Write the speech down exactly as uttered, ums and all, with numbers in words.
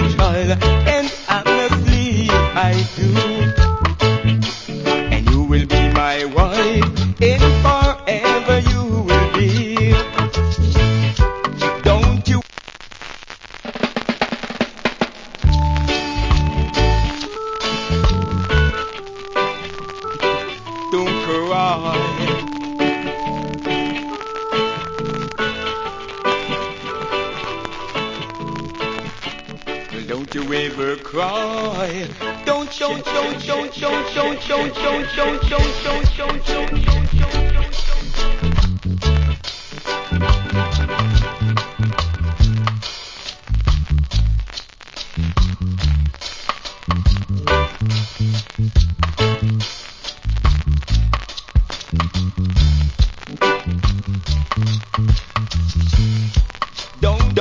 child, and honestly I do. And you will be my wife, and forever you will be. Don't you don't cry. Don't you ever cry. Don't, don't, don't, don't, don't, don't, don't, don't, don't, don't, don't, don't, don't.